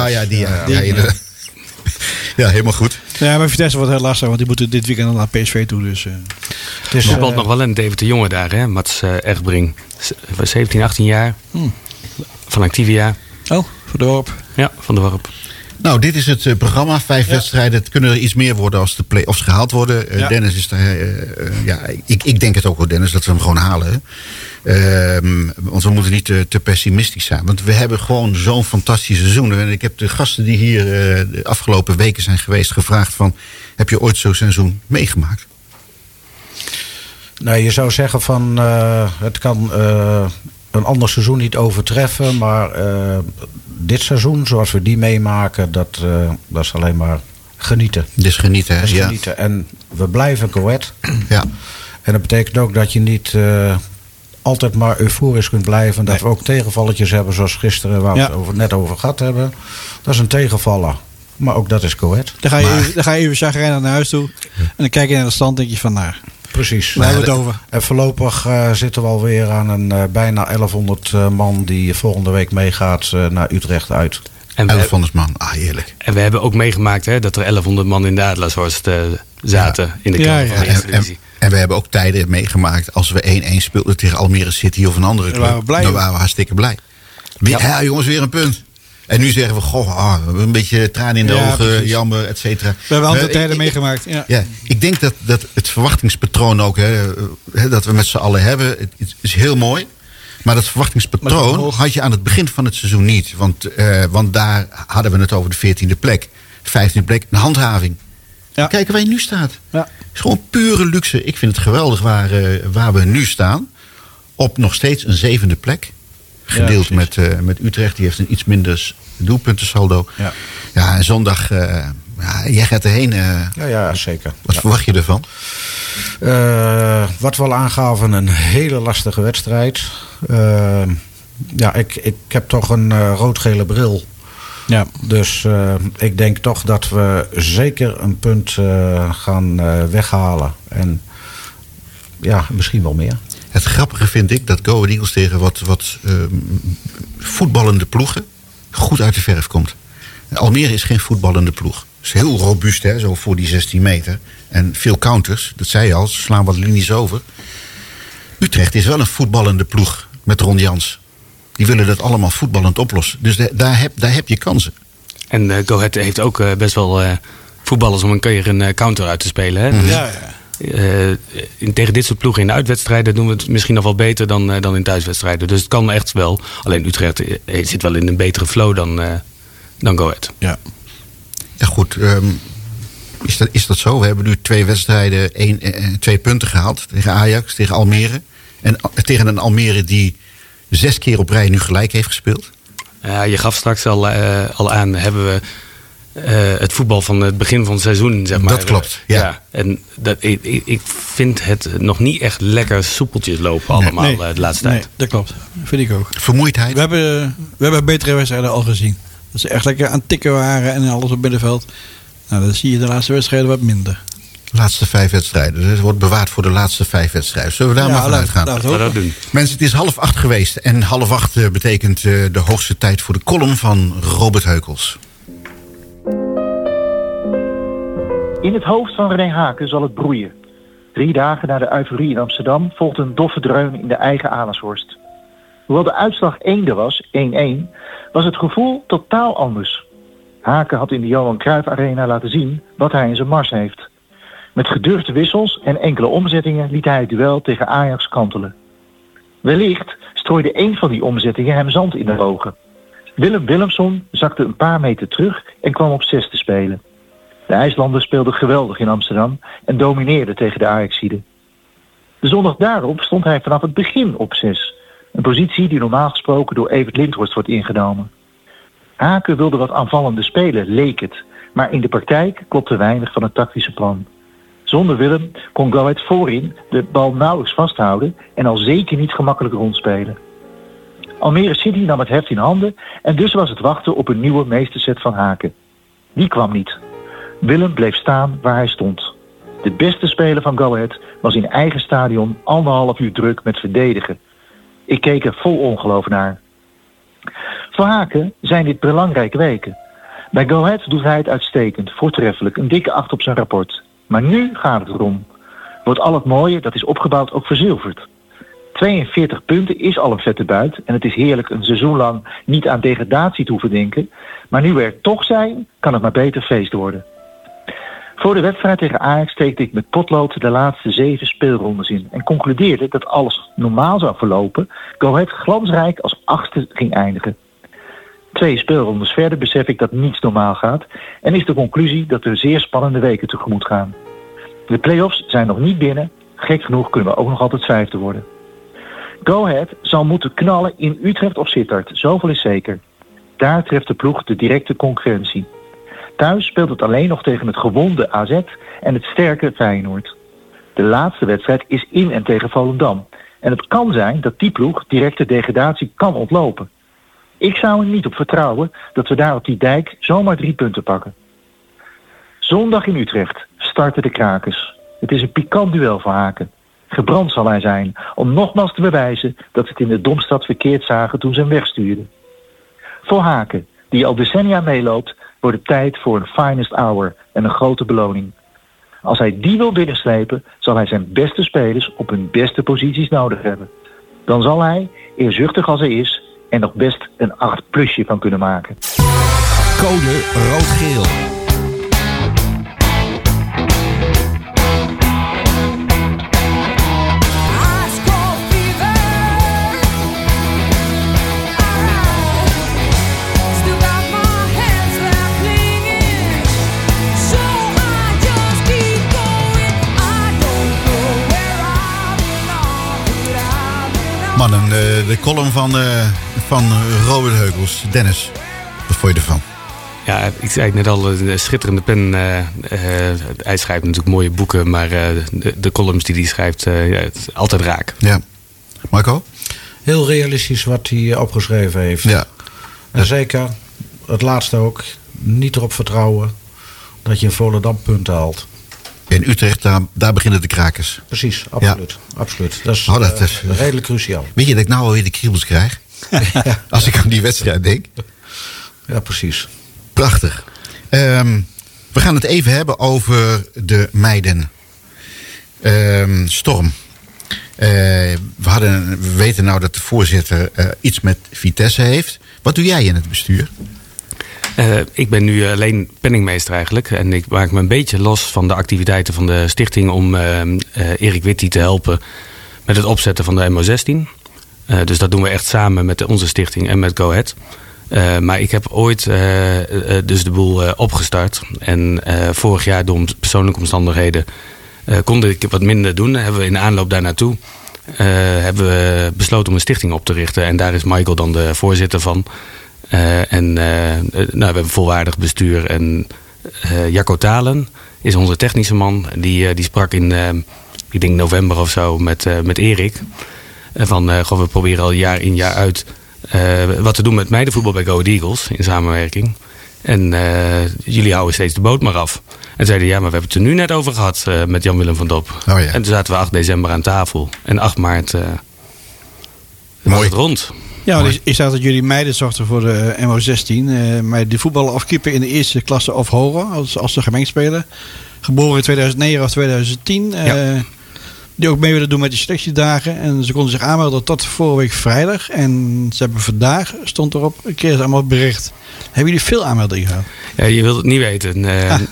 Ja, helemaal goed. Ja, maar Vitesse wordt heel lastig, want die moeten dit weekend naar PSV toe. Dus, er speelt nog wel een Deventer jongen daar, hè? Mats Egbring. 17, 18 jaar. Van Activia. Oh, van de Worp. Ja, van de Worp. Nou, dit is het programma. 5 wedstrijden. Het kunnen er iets meer worden als de play-offs gehaald worden. Dennis is daar... ik denk het ook wel, Dennis, dat we hem gewoon halen. Want we moeten niet te pessimistisch zijn. Want we hebben gewoon zo'n fantastisch seizoen. En ik heb de gasten die hier de afgelopen weken zijn geweest gevraagd van... Heb je ooit zo'n seizoen meegemaakt? Nou, je zou zeggen van... het kan een ander seizoen niet overtreffen. Maar dit seizoen, zoals we die meemaken... dat is alleen maar genieten. Dus genieten, hè? Ja. Genieten. En we blijven coët. Ja. En dat betekent ook dat je niet... altijd maar euforisch kunt blijven. Dat we ook tegenvalletjes hebben zoals gisteren waar we het net over gehad hebben. Dat is een tegenvaller. Maar ook dat is Go Ahead. Dan ga je even chagrijnig naar huis toe. En dan kijk je naar de stand en denk je van, nou, precies. waar hebben we het over? En voorlopig zitten we alweer aan een bijna 1100 man die volgende week meegaat naar Utrecht uit. En 1100 man, heerlijk. En we hebben ook meegemaakt dat er 1100 man in de Adelaarshorst zaten in de kelder van de eerste divisie. En we hebben ook tijden meegemaakt als we 1-1 speelden tegen Almere City of een andere club. Dan waren we hartstikke blij. Ja, jongens, weer een punt. En nu zeggen we, een beetje tranen in de ogen, jammer, et cetera. We hebben andere tijden meegemaakt. Ja. Ik denk dat het verwachtingspatroon ook, dat we met z'n allen hebben, het is heel mooi. Maar dat verwachtingspatroon had je aan het begin van het seizoen niet. Want daar hadden we het over de 14e plek. 15e plek, een handhaving. Ja. Kijken waar je nu staat. Ja. Het is gewoon pure luxe. Ik vind het geweldig waar we nu staan. Op nog steeds een 7e plek. Gedeeld met Utrecht. Die heeft een iets minder doelpuntensaldo. Ja, en zondag, jij gaat erheen. Ja, zeker. Wat verwacht je ervan? Wat we al aangaven, een hele lastige wedstrijd. Ik heb toch een rood-gele bril. Ja. Dus ik denk toch dat we zeker een punt gaan weghalen. En ja, misschien wel meer. Het grappige vind ik dat Go Ahead Eagles tegen wat voetballende ploegen goed uit de verf komt. Almere is geen voetballende ploeg. Het is heel robuust, zo voor die 16 meter. En veel counters, dat zei je al, ze slaan wat linies over. Utrecht is wel een voetballende ploeg met Ron Jans. Die willen dat allemaal voetballend oplossen. Dus daar heb je kansen. En Go Ahead heeft ook best wel voetballers om een keer een counter uit te spelen. Hè? Ja. Tegen dit soort ploegen in de uitwedstrijden doen we het misschien nog wel beter dan in thuiswedstrijden. Dus het kan echt wel. Alleen Utrecht zit wel in een betere flow dan Go Ahead. Ja. Ja, goed. Is dat zo? We hebben nu 2 wedstrijden, 2 punten gehaald. Tegen Ajax, tegen Almere. En tegen een Almere die 6 keer op rij nu gelijk heeft gespeeld. Je gaf straks al aan, hebben we het voetbal van het begin van het seizoen, zeg maar. Dat klopt, ja. En ik vind het nog niet echt lekker soepeltjes lopen allemaal de laatste tijd. Nee, dat klopt. Vind ik ook. Vermoeidheid? We hebben betere wedstrijden al gezien. Dat ze echt lekker aan het tikken waren en alles op middenveld. Nou, dan zie je de laatste wedstrijden wat minder. Laatste 5 wedstrijden. Dus het wordt bewaard voor de laatste 5 wedstrijden. Zullen we daar maar vanuit gaan? Laten we dat doen. Mensen, het is 7:30 geweest. En 7:30 betekent de hoogste tijd voor de column van Robert Heukels. In het hoofd van René Haken zal het broeien. 3 dagen na de euforie in Amsterdam volgt een doffe dreun in de eigen Amersfoort. Hoewel de uitslag eender was, 1-1, was het gevoel totaal anders. Haken had in de Johan Cruijff Arena laten zien wat hij in zijn mars heeft. Met gedurfde wissels en enkele omzettingen liet hij het duel tegen Ajax kantelen. Wellicht strooide één van die omzettingen hem zand in de ogen. Willem Willemsson zakte een paar meter terug en kwam op 6 te spelen. De IJslander speelde geweldig in Amsterdam en domineerde tegen de Ajaxiden. De zondag daarop stond hij vanaf het begin op 6. Een positie die normaal gesproken door Evert Lindhorst wordt ingenomen. Haken wilde wat aanvallende spelen, leek het. Maar in de praktijk klopte weinig van het tactische plan. Zonder Willem kon Go Ahead voorin de bal nauwelijks vasthouden en al zeker niet gemakkelijk rondspelen. Almere City nam het heft in handen en dus was het wachten op een nieuwe meesterset van Haken. Die kwam niet. Willem bleef staan waar hij stond. De beste speler van Go Ahead was in eigen stadion 1,5 uur druk met verdedigen. Ik keek er vol ongeloof naar. Voor Haken zijn dit belangrijke weken. Bij Go Ahead doet hij het uitstekend, voortreffelijk, een dikke 8 op zijn rapport. Maar nu gaat het erom. Wordt al het mooie dat is opgebouwd ook verzilverd. 42 punten is al een vette buit en het is heerlijk een seizoen lang niet aan degradatie te hoeven denken. Maar nu we er toch zijn, kan het maar beter feest worden. Voor de wedstrijd tegen Ajax steekte ik met potlood de laatste 7 speelrondes in en concludeerde dat alles normaal zou verlopen, Go Ahead glansrijk als 8e ging eindigen. 2 speelrondes verder besef ik dat niets normaal gaat en is de conclusie dat we zeer spannende weken tegemoet gaan. De play-offs zijn nog niet binnen, gek genoeg kunnen we ook nog altijd 5e worden. Go Ahead zal moeten knallen in Utrecht of Sittard, zoveel is zeker. Daar treft de ploeg de directe concurrentie. Thuis speelt het alleen nog tegen het gewonde AZ en het sterke Feyenoord. De laatste wedstrijd is in en tegen Volendam. En het kan zijn dat die ploeg directe degradatie kan ontlopen. Ik zou er niet op vertrouwen dat we daar op die dijk zomaar 3 punten pakken. Zondag in Utrecht starten de Krakers. Het is een pikant duel voor Haken. Gebrand zal hij zijn om nogmaals te bewijzen dat ze het in de Domstad verkeerd zagen toen ze hem wegstuurden. Voor Haken, die al decennia meeloopt, wordt het tijd voor een finest hour en een grote beloning. Als hij die wil binnenslepen, zal hij zijn beste spelers op hun beste posities nodig hebben. Dan zal hij, eerzuchtig als hij is, er nog best een 8+ van kunnen maken. Code rood-geel. Mannen, de column van Robert Heukels. Dennis, wat vond je ervan? Ja, ik zei het net al, een schitterende pen. Hij schrijft natuurlijk mooie boeken, maar de columns die hij schrijft, het is altijd raak. Ja. Marco? Heel realistisch wat hij opgeschreven heeft. Ja. En zeker, het laatste ook, niet erop vertrouwen dat je een Volendam punten haalt. In Utrecht, daar beginnen de Krakers. Precies, absoluut. Ja. Absoluut. Dat is, dat is redelijk cruciaal. Weet je dat ik nou alweer de kriebels krijg? Ja. Als ik aan die wedstrijd denk. Ja, precies. Prachtig. We gaan het even hebben over de meiden. Storm. We weten nou dat de voorzitter iets met Vitesse heeft. Wat doe jij in het bestuur? Ik ben nu alleen penningmeester eigenlijk. En ik maak me een beetje los van de activiteiten van de stichting om Erik Witty te helpen met het opzetten van de MO16. Dus dat doen we echt samen met onze stichting en met Go Ahead. Maar ik heb ooit dus de boel opgestart. En vorig jaar door persoonlijke omstandigheden kon ik wat minder doen. Hebben we in aanloop daar naartoe hebben we besloten om een stichting op te richten. En daar is Michael dan de voorzitter van. We hebben een volwaardig bestuur. En Jacco Talen is onze technische man. Die sprak in, ik denk november of zo, met Erik. We proberen al jaar in jaar uit wat te doen met meidenvoetbal bij Go Ahead Eagles in samenwerking. En jullie houden steeds de boot maar af. En zeiden ja, maar we hebben het er nu net over gehad met Jan-Willem van Dop. Oh ja. En toen zaten we 8 december aan tafel. En 8 maart was het rond. Ja, ik zag dat jullie meiden zochten voor de MO16. Maar die voetballen of keeper in de eerste klasse of hoger, als ze gemengd spelen. Geboren in 2009 of 2010. Ja. Die ook mee willen doen met die selectiedagen. En ze konden zich aanmelden tot vorige week vrijdag. En ze hebben vandaag, stond erop, kregen ze allemaal bericht. Hebben jullie veel aanmeldingen gehad? Ja, je wilt het niet weten.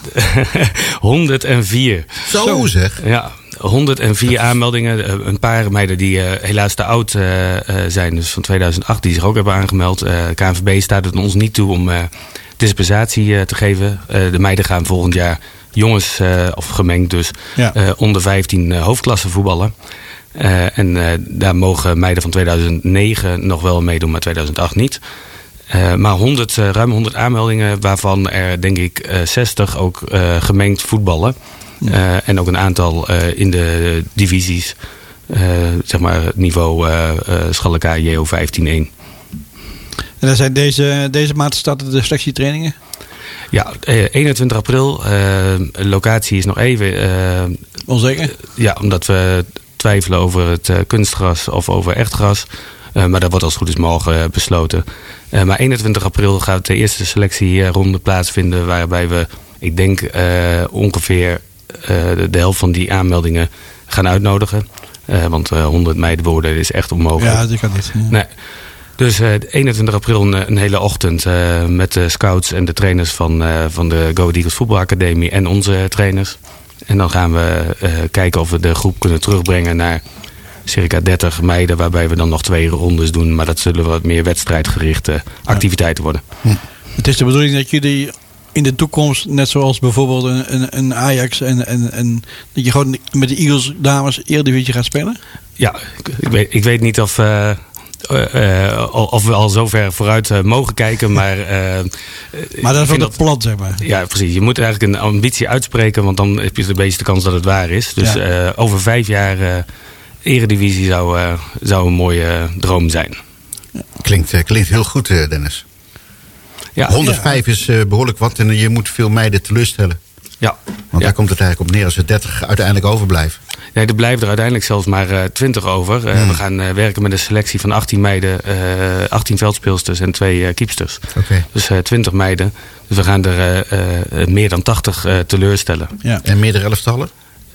104. Zo zeg. Ja, 104 aanmeldingen. Een paar meiden die helaas te oud zijn. Dus van 2008 die zich ook hebben aangemeld. KNVB staat het ons niet toe om dispensatie te geven. De meiden gaan volgend jaar jongens, of gemengd dus, onder 15 hoofdklasse voetballen. Daar mogen meiden van 2009 nog wel meedoen, maar 2008 niet. Maar ruim 100 aanmeldingen, waarvan er denk ik 60 ook gemengd voetballen. En ook een aantal in de divisies, zeg maar niveau Schalleka JO 15-1. En dan zijn deze maand starten de selectietrainingen? Ja, 21 april. Locatie is nog even onzeker? Ja, omdat we twijfelen over het kunstgras of over echt gras. Maar dat wordt als het goed is morgen besloten. Maar 21 april gaat de eerste selectieronde plaatsvinden, waarbij we, ik denk, ongeveer de helft van die aanmeldingen gaan uitnodigen. Want 100 meiden worden is echt onmogelijk. Ja, dat kan niet. Ja. Nee. Dus 21 april een hele ochtend met de scouts en de trainers van de Go Ahead Eagles voetbalacademie en onze trainers. En dan gaan we kijken of we de groep kunnen terugbrengen naar circa 30 meiden, waarbij we dan nog 2 rondes doen. Maar dat zullen wat meer wedstrijdgerichte activiteiten worden. Het is de bedoeling dat jullie in de toekomst, net zoals bijvoorbeeld een Ajax en dat je gewoon met de Eagles dames Eredivisie gaat spelen? Ja, ik weet niet of we al zo ver vooruit mogen kijken, maar maar dat is wel het plan, zeg maar. Ja, precies. Je moet eigenlijk een ambitie uitspreken, want dan heb je de meeste kans dat het waar is. Dus over 5 jaar Eredivisie zou een mooie droom zijn. Ja. Klinkt heel goed, Dennis. Ja, 105 is behoorlijk wat en je moet veel meiden teleurstellen. Ja. Want daar komt het eigenlijk op neer als er 30 uiteindelijk overblijven. Nee, er blijven er uiteindelijk zelfs maar 20 over. We gaan werken met een selectie van 18 meiden, 18 veldspeelsters en 2 keepsters. Okay. Dus 20 meiden. Dus we gaan er meer dan 80 teleurstellen. Ja. En meerdere elftallen?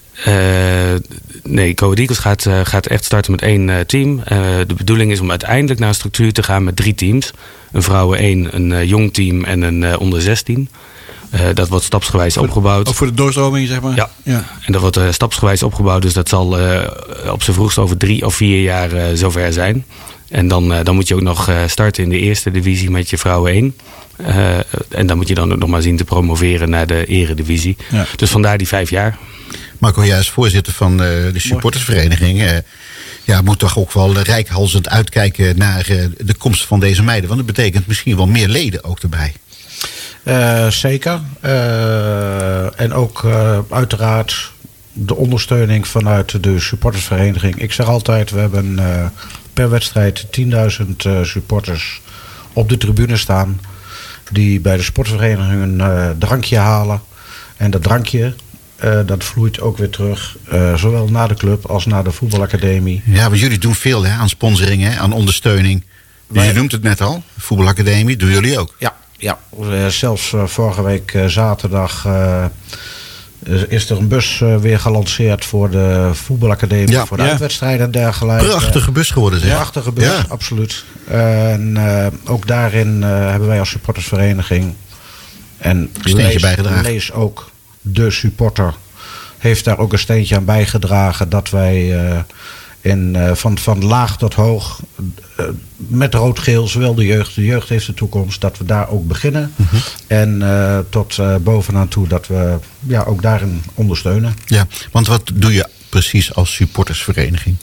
Nee, Go Ahead Eagles gaat echt starten met 1 team. De bedoeling is om uiteindelijk naar een structuur te gaan met 3 teams. Een vrouwen 1, een jong team en een onder 16. Dat wordt stapsgewijs opgebouwd. Ook voor de doorstroming, zeg maar? Ja. En dat wordt stapsgewijs opgebouwd. Dus dat zal op zijn vroegst over 3 of 4 jaar zover zijn. En dan moet je ook nog starten in de eerste divisie met je vrouwen 1. En dan moet je dan ook nog maar zien te promoveren naar de eredivisie. Ja. Dus vandaar die 5 jaar. Marco, jij als voorzitter van de supportersvereniging moet toch ook wel reikhalzend uitkijken naar de komst van deze meiden. Want dat betekent misschien wel meer leden ook erbij. Zeker. En ook uiteraard de ondersteuning vanuit de supportersvereniging. Ik zeg altijd, we hebben per wedstrijd 10.000 supporters op de tribune staan. Die bij de sportvereniging een drankje halen. En dat drankje, dat vloeit ook weer terug. Zowel naar de club als naar de voetbalacademie. Ja, maar jullie doen veel aan sponsoring, aan ondersteuning. Dus je noemt het net al, voetbalacademie, doen jullie ook? Ja, zelfs vorige week zaterdag is er een bus weer gelanceerd voor de voetbalacademie. Voor de uitwedstrijden en dergelijke. Prachtige bus geworden, zeg. Prachtige bus, absoluut. En ook daarin hebben wij als supportersvereniging en lees ook de supporter heeft daar ook een steentje aan bijgedragen dat wij van laag tot hoog met rood-geel, zowel de jeugd heeft de toekomst, dat we daar ook beginnen. En tot bovenaan toe dat we ook daarin ondersteunen. Ja, want wat doe je precies als supportersvereniging?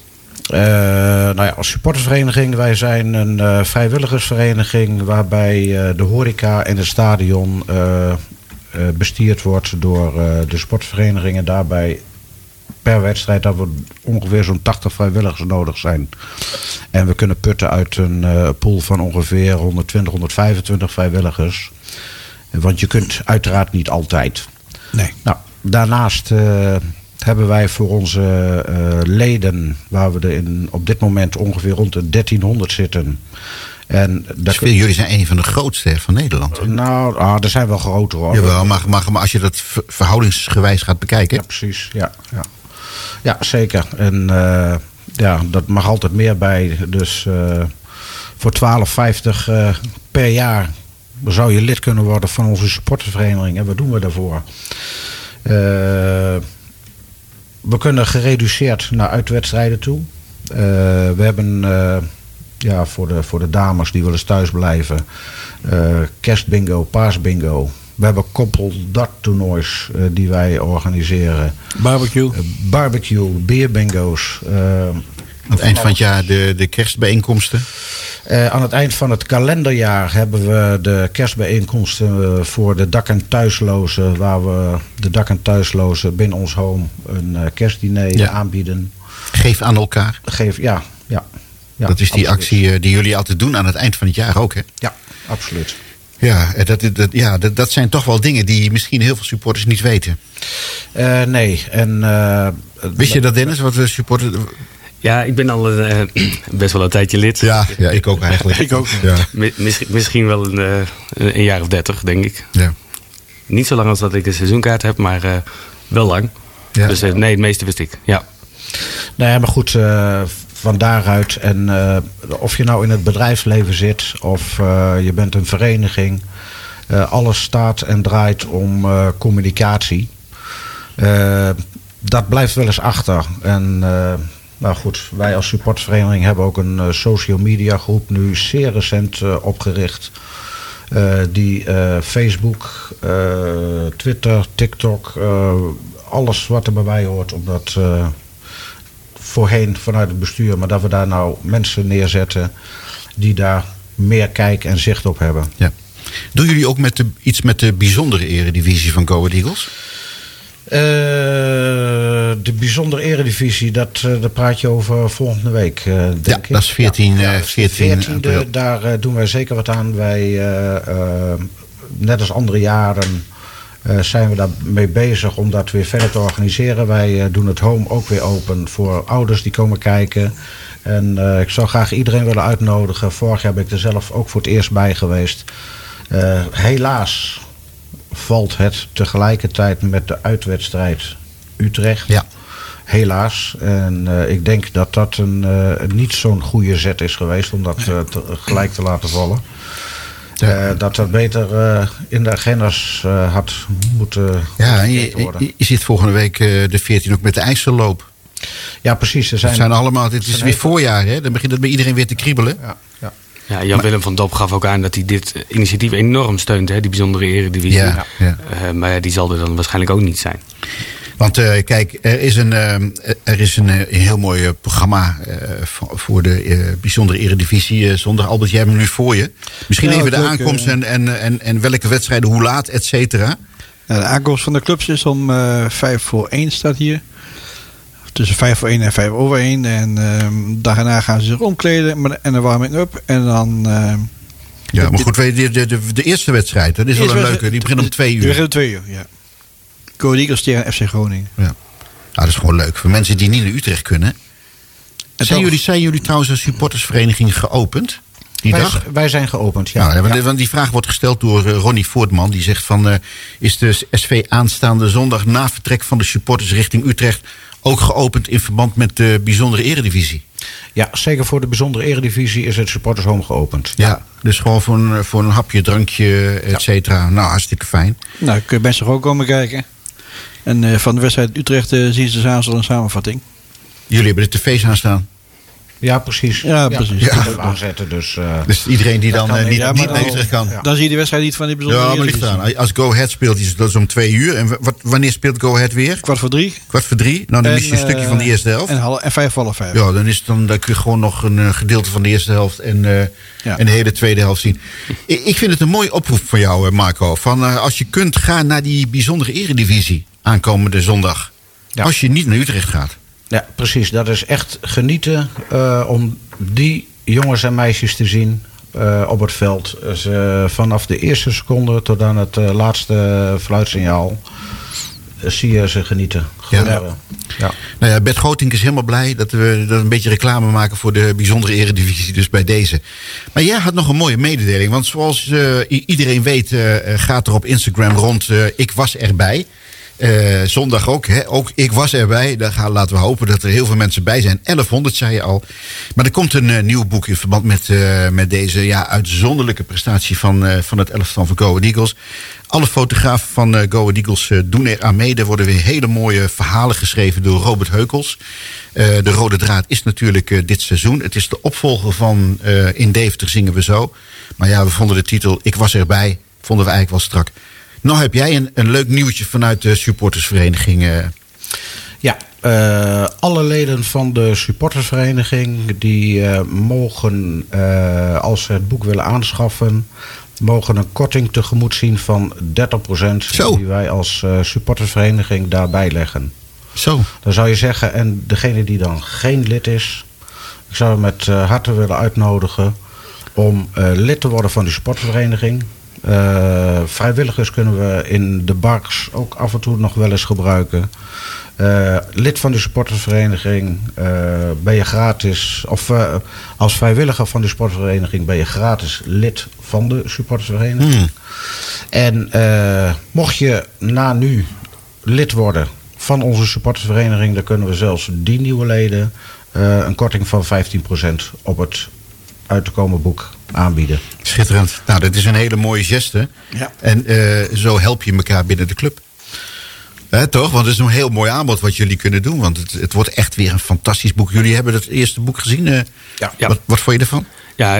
Als supportersvereniging, wij zijn een vrijwilligersvereniging waarbij de horeca en het stadion bestierd wordt door de sportverenigingen. Daarbij per wedstrijd dat we ongeveer zo'n 80 vrijwilligers nodig zijn. En we kunnen putten uit een pool van ongeveer 120, 125 vrijwilligers. Want je kunt uiteraard niet altijd. Nee. Nou, daarnaast hebben wij voor onze leden, waar we er op dit moment ongeveer rond de 1300 zitten. En jullie zijn een van de grootste van Nederland. Hè? Er zijn wel groter hoor. Jawel, maar als je dat verhoudingsgewijs gaat bekijken. Ja, precies. Ja, zeker. En dat mag altijd meer bij. Dus voor 12,50 per jaar zou je lid kunnen worden van onze supportersvereniging. En wat doen we daarvoor? We kunnen gereduceerd naar uitwedstrijden toe. We hebben voor de dames die wel eens thuis blijven, kerstbingo, paasbingo. We hebben koppeldarttoernoois die wij organiseren. Barbecue, beerbingo's. Aan het eind van het jaar de kerstbijeenkomsten? Aan het eind van het kalenderjaar hebben we de kerstbijeenkomsten voor de dak- en thuislozen. Waar we de dak- en thuislozen binnen ons home een kerstdiner aanbieden. Geef aan elkaar. Ja, dat is die actie die jullie altijd doen aan het eind van het jaar ook, hè? Ja, absoluut. Ja, dat zijn toch wel dingen die misschien heel veel supporters niet weten. Nee. Wist je dat, Dennis, wat we supporters... Ja, ik ben al best wel een tijdje lid. Ja, ik ook eigenlijk. Ik ook. Ja. Misschien wel een jaar of 30, denk ik. Ja. Niet zo lang als dat ik een seizoenkaart heb, maar wel lang. Ja. Dus nee, het meeste wist ik. Ja. Nee, maar goed, van daaruit. En of je nou in het bedrijfsleven zit of je bent een vereniging. Alles staat en draait om communicatie. Dat blijft wel eens achter. En goed, wij als supportvereniging hebben ook een social media groep nu zeer recent opgericht. Die Facebook, Twitter, TikTok, alles wat er bij mij hoort, omdat voorheen vanuit het bestuur, maar dat we daar nou mensen neerzetten die daar meer kijk en zicht op hebben. Ja. Doen jullie ook iets met de bijzondere eredivisie van Go Ahead Eagles? De bijzondere eredivisie, dat praat je over volgende week, denk ik. Dat is 14 april. Daar doen wij zeker wat aan. Wij, net als andere jaren, zijn we daarmee bezig om dat weer verder te organiseren. Wij doen het home ook weer open voor ouders die komen kijken. En ik zou graag iedereen willen uitnodigen. Vorig jaar ben ik er zelf ook voor het eerst bij geweest. Helaas valt het tegelijkertijd met de uitwedstrijd Utrecht. Ja. Helaas. En ik denk dat dat een niet zo'n goede zet is geweest om dat gelijk te laten vallen. Dat beter in de agendas had moeten worden. Je zit volgende week de 14 ook met de IJsselloop. Ja, precies. Het is weer voorjaar, hè? Dan begint het bij iedereen weer te kriebelen. Ja, Jan-Willem van Dop gaf ook aan dat hij dit initiatief enorm steunt, hè, die bijzondere eredivisie. Maar die zal er dan waarschijnlijk ook niet zijn. Want kijk, er is een heel mooi programma voor de bijzondere eredivisie zondag. Albert, jij hebt hem nu voor je. Misschien even de aankomst en welke wedstrijden, hoe laat, et cetera. De aankomst van de clubs is om 1:05 staat hier. Tussen 1:05 en 1:05. En daarna gaan ze zich omkleden en een warming-up. En dan... ja, maar goed, de eerste wedstrijd, dat is wel een leuke. Die begint om 2 uur. Die begint om 2 uur, ja. Go Eagles tegen FC Groningen. Ja. Dat is gewoon leuk. Voor mensen die niet naar Utrecht kunnen. Zijn jullie trouwens als supportersvereniging geopend? Die dag? Wij zijn geopend, ja. Want die vraag wordt gesteld door Ronnie Voortman. Die zegt van, is de SV aanstaande zondag na vertrek van de supporters richting Utrecht ook geopend in verband met de bijzondere eredivisie? Ja, zeker voor de bijzondere eredivisie is het supportershome geopend. Ja, dus gewoon voor een hapje, drankje, et cetera. Nou, hartstikke fijn. Nou, kun je best ook komen kijken. En van de wedstrijd Utrecht zien ze s'avonds al een samenvatting. Jullie hebben de tv's aanstaan. Ja, precies. Ja, precies. Ja. Aanzetten, dus iedereen die dan niet naar Utrecht kan. Dan zie je de wedstrijd niet van die bijzondere eredivisie. Ja, maar ligt eraan. Als Go Ahead speelt, dat is om 2 uur. En wanneer speelt Go Ahead weer? 2:15. 2:15. Nou, dan mis je een stukje van de eerste helft. En 5:30. Ja, dan kun je gewoon nog een gedeelte van de eerste helft en de hele tweede helft zien. Ik vind het een mooie oproep van jou, Marco. Van, als je kunt, ga naar die bijzondere eredivisie aankomende zondag. Ja. Als je niet naar Utrecht gaat. Ja, precies. Dat is echt genieten om die jongens en meisjes te zien op het veld. Vanaf de eerste seconde tot aan het laatste fluitsignaal zie je ze genieten. Ja. Nou ja, Bert Grotink is helemaal blij dat we een beetje reclame maken voor de bijzondere eredivisie, dus bij deze. Maar jij had nog een mooie mededeling, want zoals iedereen weet gaat er op Instagram rond, ik was erbij. Zondag ook, hè? Ook ik was erbij. Daar laten we hopen dat er heel veel mensen bij zijn. 1100 zei je al. Maar er komt een nieuw boek in verband met deze uitzonderlijke prestatie van het elftal van Go Ahead Eagles. Alle fotografen van Go Ahead Eagles doen er aan mee. Er worden weer hele mooie verhalen geschreven door Robert Heukels. De rode draad is natuurlijk dit seizoen. Het is de opvolger van In Deventer zingen we zo. Maar ja, we vonden de titel Ik was erbij, vonden we eigenlijk wel strak. Nou heb jij een leuk nieuwtje vanuit de supportersvereniging. Ja, alle leden van de supportersvereniging die mogen, als ze het boek willen aanschaffen, mogen een korting tegemoet zien van 30%. Zo. Die wij als supportersvereniging daarbij leggen. Zo. Dan zou je zeggen, en degene die dan geen lid is, ik zou hem met harte willen uitnodigen om lid te worden van de supportersvereniging. Vrijwilligers kunnen we in de bars ook af en toe nog wel eens gebruiken. Lid van de supportersvereniging ben je gratis, of als vrijwilliger van de supportersvereniging ben je gratis lid van de supportersvereniging. En mocht je na nu lid worden van onze supportersvereniging, dan kunnen we zelfs die nieuwe leden een korting van 15% op het uit te komen boek aanbieden. Schitterend. Nou, dat is een hele mooie geste. Ja. En zo help je elkaar binnen de club. Toch? Want het is een heel mooi aanbod wat jullie kunnen doen. Want het wordt echt weer een fantastisch boek. Jullie hebben het eerste boek gezien. Ja. Wat vond je ervan? Ja,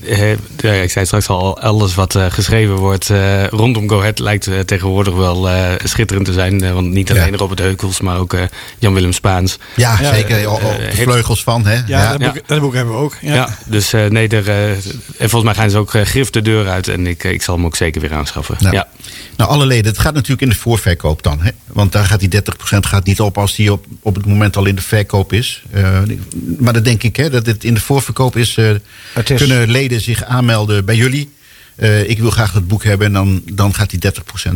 ik zei straks al, alles wat geschreven wordt rondom Go Ahead lijkt tegenwoordig wel schitterend te zijn. Want niet alleen Robert Heukels, maar ook Jan-Willem Spaans. Ja, zeker. Op de vleugels van. Hè? Dat boek hebben we ook. Ja, dus en volgens mij gaan ze ook grif de deur uit. En ik zal hem ook zeker weer aanschaffen. Ja. Nou, alle leden, het gaat natuurlijk in de voorverkoop dan. Hè? Want daar gaat die 30% gaat niet op als die op het moment al in de verkoop is. Maar dan denk ik dat het in de voorverkoop is. Kunnen leden zich aanmelden bij jullie. Ik wil graag het boek hebben en dan gaat die 30% in.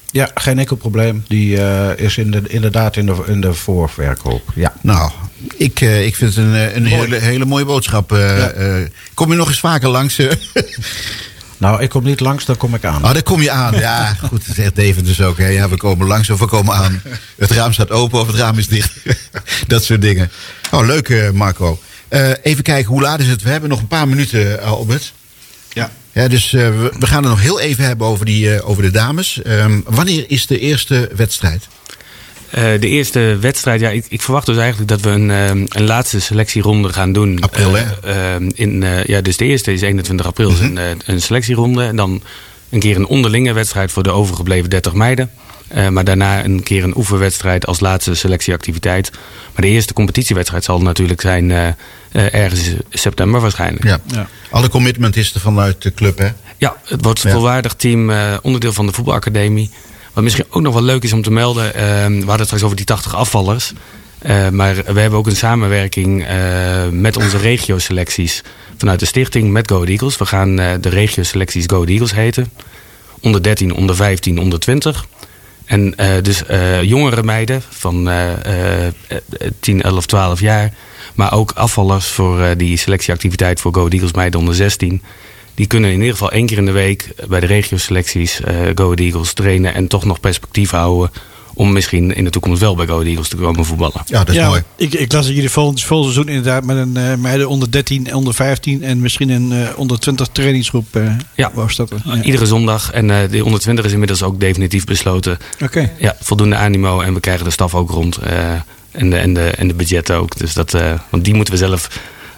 Ja, geen enkel probleem. Die is inderdaad in de voorverkoop. Ja. Nou, ik vind het een hele mooie boodschap. Kom je nog eens vaker langs? Nou, ik kom niet langs, dan kom ik aan. Oh, daar kom je aan. Ja, goed, dat zegt David dus ook. Hè. Ja, we komen langs of we komen aan. Het raam staat open of het raam is dicht. Dat soort dingen. Oh, leuk, Marco. Even kijken, hoe laat is het? We hebben nog een paar minuten, Albert. Ja, dus we gaan het nog heel even hebben over de dames. Wanneer is de eerste wedstrijd? De eerste wedstrijd, ja, ik verwacht dus eigenlijk dat we een laatste selectieronde gaan doen. April, hè? Dus de eerste is 21 april, een selectieronde. En dan een keer een onderlinge wedstrijd voor de overgebleven 30 meiden. Maar daarna een keer een oefenwedstrijd als laatste selectieactiviteit. Maar de eerste competitiewedstrijd zal natuurlijk zijn ergens in september waarschijnlijk. Ja. Alle commitment is er vanuit de club, hè? Ja, het wordt een volwaardig team, onderdeel van de voetbalacademie. Wat misschien ook nog wel leuk is om te melden. We hadden het straks over die 80 afvallers. Maar we hebben ook een samenwerking met onze regio-selecties vanuit de stichting met Go Ahead Eagles. We gaan de regio-selecties Go Ahead Eagles heten. Onder 13, onder 15, onder 20. En dus jongere meiden van 10, 11, 12 jaar. Maar ook afvallers voor die selectieactiviteit voor Go Ahead Eagles meiden onder 16. Die kunnen in ieder geval 1 keer in de week bij de regio-selecties Go Ahead Eagles trainen en toch nog perspectief houden om misschien in de toekomst wel bij Go Ahead Eagles te komen voetballen. Ja, dat is mooi. Ik las dat jullie volgend seizoen inderdaad met een meiden onder 13, onder 15 en misschien een onder 20 trainingsgroep wou starten. Ja. Iedere zondag. En de onder 20 is inmiddels ook definitief besloten. Oké. Ja, voldoende animo en we krijgen de staf ook rond. En de budgetten ook. Dus dat, want die moeten we zelf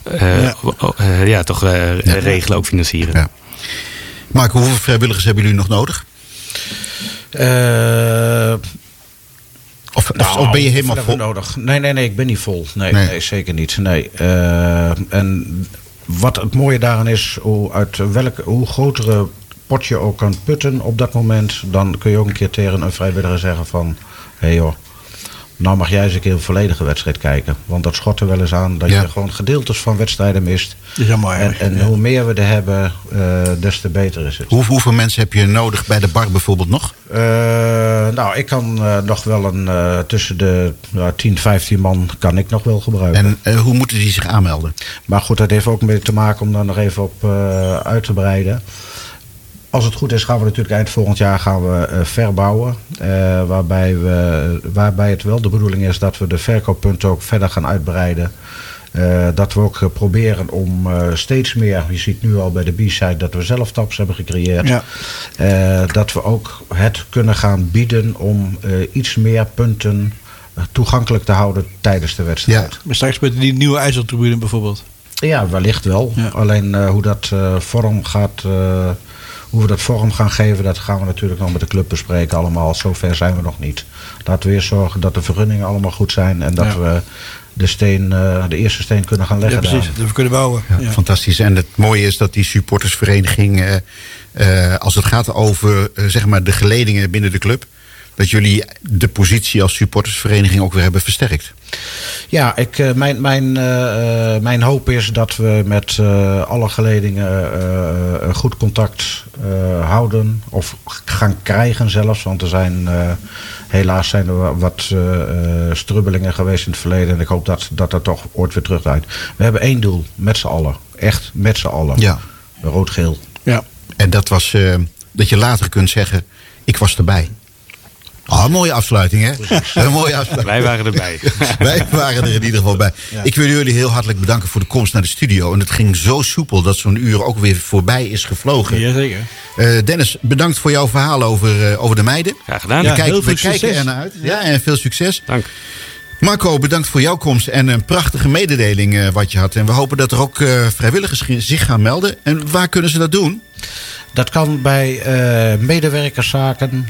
regelen, ook financieren. Ja. Marco, hoeveel vrijwilligers hebben jullie nog nodig? Of ben je helemaal vol? Nodig? Nee, ik ben niet vol. Nee, zeker niet. Nee. En wat het mooie daaraan is, hoe grotere pot je ook kan putten op dat moment, dan kun je ook een keer tegen een vrijwilliger zeggen van, hé joh, nou mag jij eens een keer een volledige wedstrijd kijken. Want dat schot er wel eens aan dat je gewoon gedeeltes van wedstrijden mist. Dat is helemaal en hoe meer we er hebben, des te beter is het. Hoeveel mensen heb je nodig bij de bar bijvoorbeeld nog? Ik kan nog wel tussen de 10, 15 man kan ik nog wel gebruiken. En hoe moeten die zich aanmelden? Maar goed, dat heeft ook mee te maken om daar nog even op uit te breiden. Als het goed is gaan we natuurlijk eind volgend jaar verbouwen. Waarbij het wel de bedoeling is dat we de verkooppunten ook verder gaan uitbreiden. Dat we ook proberen om steeds meer, je ziet nu al bij de B-side dat we zelf taps hebben gecreëerd. Ja. Dat we ook het kunnen gaan bieden om iets meer punten toegankelijk te houden tijdens de wedstrijd. Ja. Maar straks met die nieuwe IJsseltribune bijvoorbeeld. Ja, wellicht wel. Ja. Alleen hoe dat vorm gaat... Hoe we dat vorm gaan geven, dat gaan we natuurlijk nog met de club bespreken allemaal. Zover zijn we nog niet. Laten we eerst zorgen dat de vergunningen allemaal goed zijn. En dat we de eerste steen kunnen gaan leggen. Ja, precies. Dat we kunnen bouwen. Ja. Fantastisch. En het mooie is dat die supportersvereniging, als het gaat over zeg maar de geledingen binnen de club, dat jullie de positie als supportersvereniging ook weer hebben versterkt. Ja, mijn hoop is dat we met alle geledingen goed contact houden. Of gaan krijgen zelfs. Want helaas zijn er wat strubbelingen geweest in het verleden. En ik hoop dat toch ooit weer terugdraait. We hebben 1 doel, met z'n allen. Echt met z'n allen. Ja. Rood-geel. Ja. En dat was dat je later kunt zeggen, ik was erbij. Een mooie afsluiting, hè? Een mooie afsluiting. Wij waren erbij. Wij waren er in ieder geval bij. Ja. Ik wil jullie heel hartelijk bedanken voor de komst naar de studio. En het ging zo soepel dat zo'n uur ook weer voorbij is gevlogen. Jazeker. Dennis, bedankt voor jouw verhaal over de meiden. Graag gedaan. Ja, We kijken ernaar uit. Ja, en veel succes. Dank. Marco, bedankt voor jouw komst en een prachtige mededeling wat je had. En we hopen dat er ook vrijwilligers zich gaan melden. En waar kunnen ze dat doen? Dat kan bij medewerkerszaken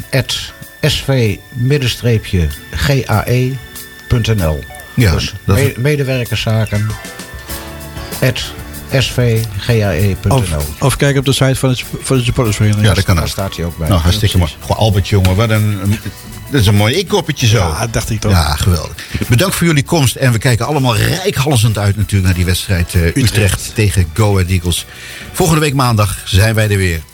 sv-gae.nl. Ja, dus medewerkerszaken @svgae.nl. Of kijk op de site van de supportersvereniging. Ja, dat kan ook. Daar staat hij ook bij. Nou, hartstikke mooi. Gewoon Albert, jongen, dat is een mooi inkoppertje zo. Ja, dacht ik toch. Ja, geweldig. Bedankt voor jullie komst. En we kijken allemaal reikhalzend uit natuurlijk naar die wedstrijd Utrecht tegen Go Ahead Eagles. Volgende week maandag zijn wij er weer.